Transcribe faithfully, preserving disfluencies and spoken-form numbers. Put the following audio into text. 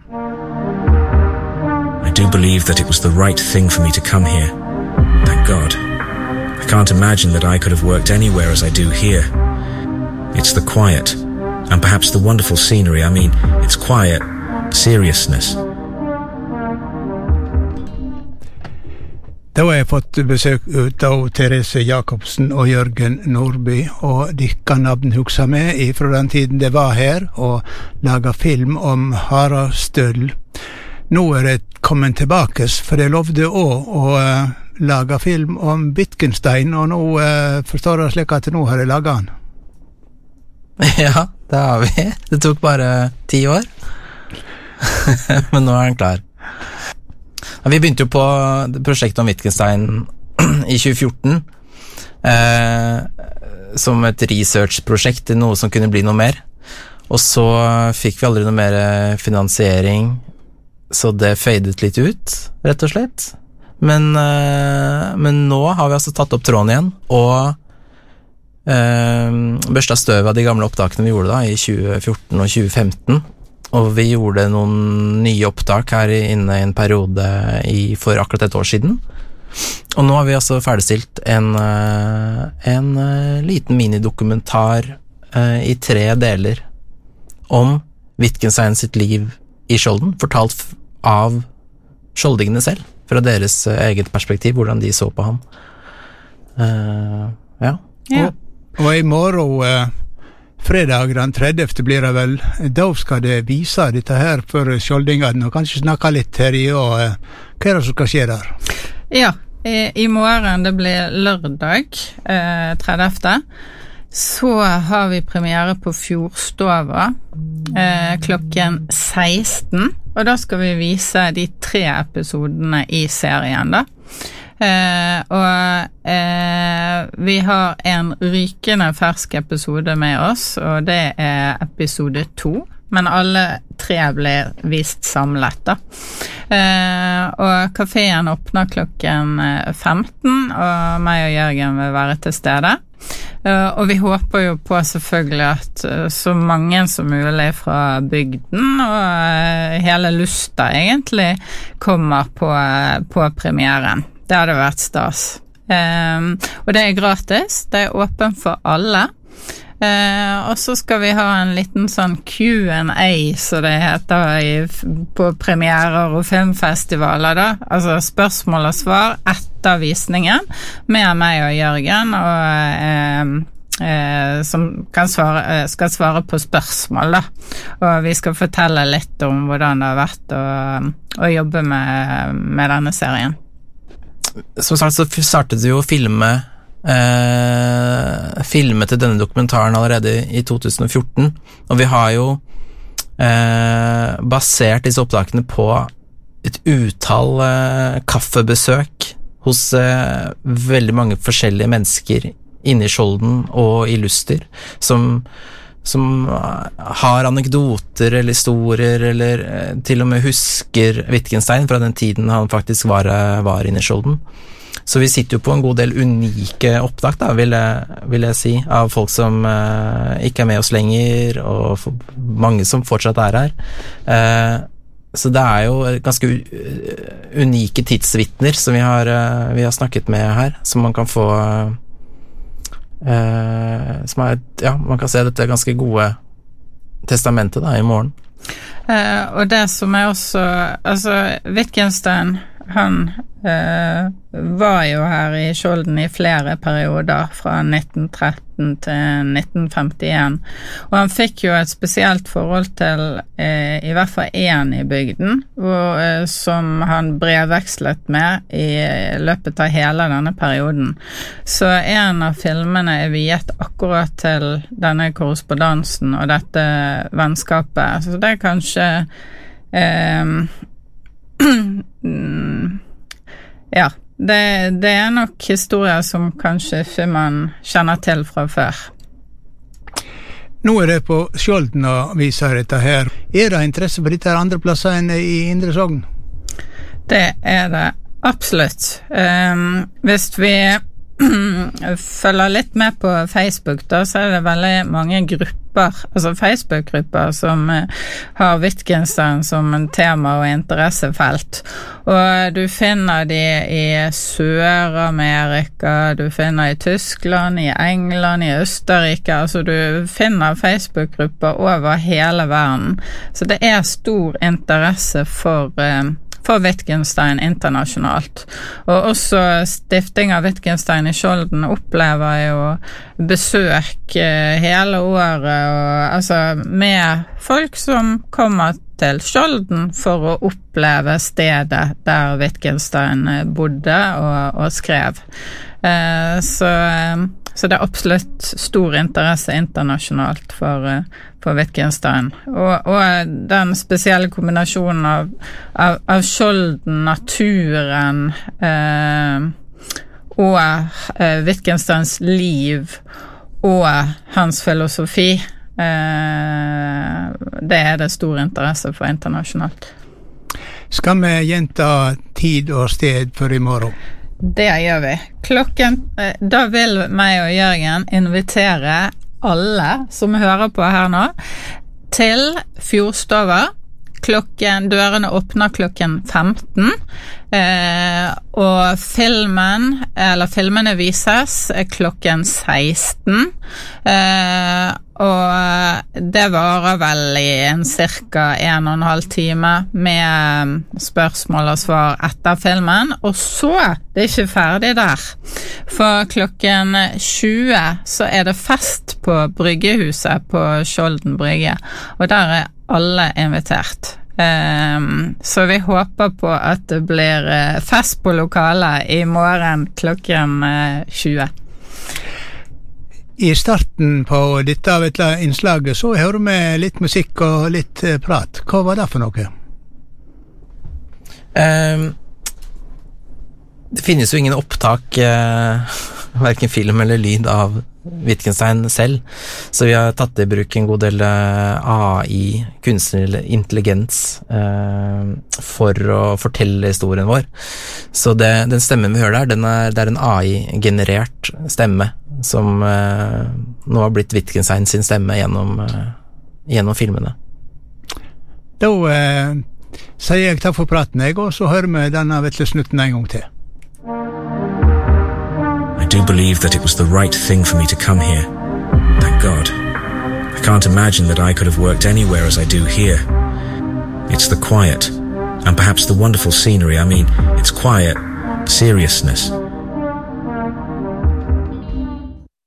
I do believe that it was the right thing for me to come here. Thank God. I can't imagine that I could have worked anywhere as I do here. It's the quiet, and perhaps the wonderful scenery. I mean, it's quiet seriousness. Da har jeg fått besøk ut av Therese Jacobsen og Jørgen Nordby, og de kan navn huske med fra den tiden det var her, og laget film om Haraldstøl. Nå er det kommet tilbake, for jeg lovde også å uh, lage film om Wittgenstein, og nå uh, forstår jeg slik at nå har jeg laget han. Ja, det har vi. Det tok bare ti år. Men nå er han klar. Vi begynte jo på prosjektet om Wittgenstein i tjue fjorten eh, som et researchprosjekt til noe som kunne bli noe mer. Og så fikk vi aldri noe mer finansiering, så det fadet litt ut, rett og slett. Men, eh, men nå har vi altså tatt opp tråden igjen, og eh, børstet støv av de gamle opptakene vi gjorde da, i tjue fjorten og tjue femten. Og vi gjorde noen nye opptak her inne i en periode i, for akkurat et år siden. Og nå har vi altså ferdigstilt en, en liten minidokumentar uh, i tre deler om Wittgenstein sitt liv i Skjolden, fortalt av skjoldingene selv, fra deres uh, eget perspektiv, hvordan de så på ham. Uh, ja. ja. Og, og i morgen... Uh fredag den tredjefte blir det vel, da skal det vise dette her for skjoldingene, og kanskje snakke litt her i, og uh, hva er det som skal skje der? Ja, i, i morgen, det blir lørdag, eh, tredjefte, så har vi premiere på Fjordstova eh, klokken seksten, og da skal vi vise de tre episodene i serien da. Eh, og eh, vi har en rykende fersk episode med oss, og det er episode to, men alle tre blir vist samlet da. Eh, og kaféen åpner klokken femten, og meg og Jørgen vil være til stede. Uh, og vi håper jo på selvfølgelig at uh, så mange som mulig fra bygden og uh, hele Lusta egentlig kommer på, uh, på premieren. Det hadde vært stas. Um, og det er gratis, det er åpen for alle. Uh, og så skal vi ha en liten sånn Q and A, så det heter i, på premierer og filmfestivaler da. Altså spørsmål og svar etter visningen med meg og Jørgen, og uh, uh, som kan svare, uh, skal svare på spørsmål da. Og vi skal fortelle litt om hvordan det har vært å, å jobbe med, med denne serien. Som sagt så startet vi jo å filme Eh, filmet til denne dokumentaren allerede i to tusen og fjorten, og vi har jo eh, basert disse opptakene på et utall eh, kaffebesøk hos eh, veldig mange forskjellige mennesker inne i Skjolden og i Luster, som, som har anekdoter eller historier, eller eh, til og med husker Wittgenstein fra den tiden han faktisk var, var inne i Skjolden. Så vi sitter jo på en god del unike opptak da, vil jeg, vil jeg si, av folk som eh, ikke er med oss lenger, og for, mange som fortsatt er her. Eh, så det er jo ganske unike tidsvittner som vi har, uh, vi har snakket med her, som man kan få uh, som er, ja, man kan se dette ganske gode testamentet da, i morgen. Uh, og det som er også, altså Wittgenstein, han uh, var jo her i Skjolden i flere perioder fra nitten tretten til nitten femtien, og han fikk jo et spesielt forhold til uh, i hvert fall en i bygden, hvor, uh, som han brevvekslet med i løpet av hele denne perioden. Så en av filmene er viet akkurat til denne korrespondansen og dette vennskapet, så det er kanskje uh, ja, det, det er nok historier som kanskje ikke man kjenner til fra før. Nå er det på Skjolden å vise dette her. Er det interesse for dette andre plasser enn i Indre Sogn? Det er det absolutt. Um, hvis vi følger litt med på Facebook da, så er det veldig mange grupper grupper, altså Facebook-grupper som har Wittgenstein som en tema og interessefelt. Og du finner de i Sør-Amerika, du finner i Tyskland, i England, i Østerrike, altså du finner Facebook-grupper over hele verden. Så det er stor interesse for for Wittgenstein internasjonalt. Og også stifting av Wittgenstein i Skjolden opplever jo besøk hele året, og, altså med folk som kommer til Skjolden for å oppleve stedet der Wittgenstein bodde og, og skrev. Eh, så, så det er absolutt stor interesse internasjonalt for, for Wittgenstein. Og, og den spesielle kombinasjonen av, av, av Skjolden, naturen eh, og eh, Wittgensteins liv og hans filosofi, eh, det er det stor interesse for internasjonalt. Skal vi gjenta tid og sted for i morgen? Det gjør vi. Klokken, da vil meg og Jørgen invitere alle som hører på her nå til Fjordstova. Klokken, dørene åpner klokken femten, eh, og filmen, eller filmene vises klokken seksten, eh, og det varer vel i en cirka en og en halv time med spørsmål og svar etter filmen, og så, det er ikke ferdig der, for klokken tjue så er det fest på Bryggehuset på Skjolden Brygge, og der er alle invitert. Um, så vi håper på at det blir fest på lokalet i morgen klokken tjue. I starten på dette innslaget så hører vi litt musikk og litt prat. Hva var det for noe? Um, det finnes jo ingen opptak, uh, hverken film eller lyd av Wittgenstein selv, så vi har tatt i bruk en god del A I, kunstig intelligens, eh, for å fortelle historien vår. Så det, den stemmen vi hører der, den er, det er en A I-generert stemme, som eh, nå har blitt Wittgenstein sin stemme gjennom, eh, gjennom filmene. Da eh, sier jeg takk for praten, jeg, og så hører vi denne vesle snutten en gang til. I do believe that it was the right thing for me to come here. Thank God. I can't imagine that I could have worked anywhere as I do here. It's the quiet, and perhaps the wonderful scenery. I mean, it's quiet seriousness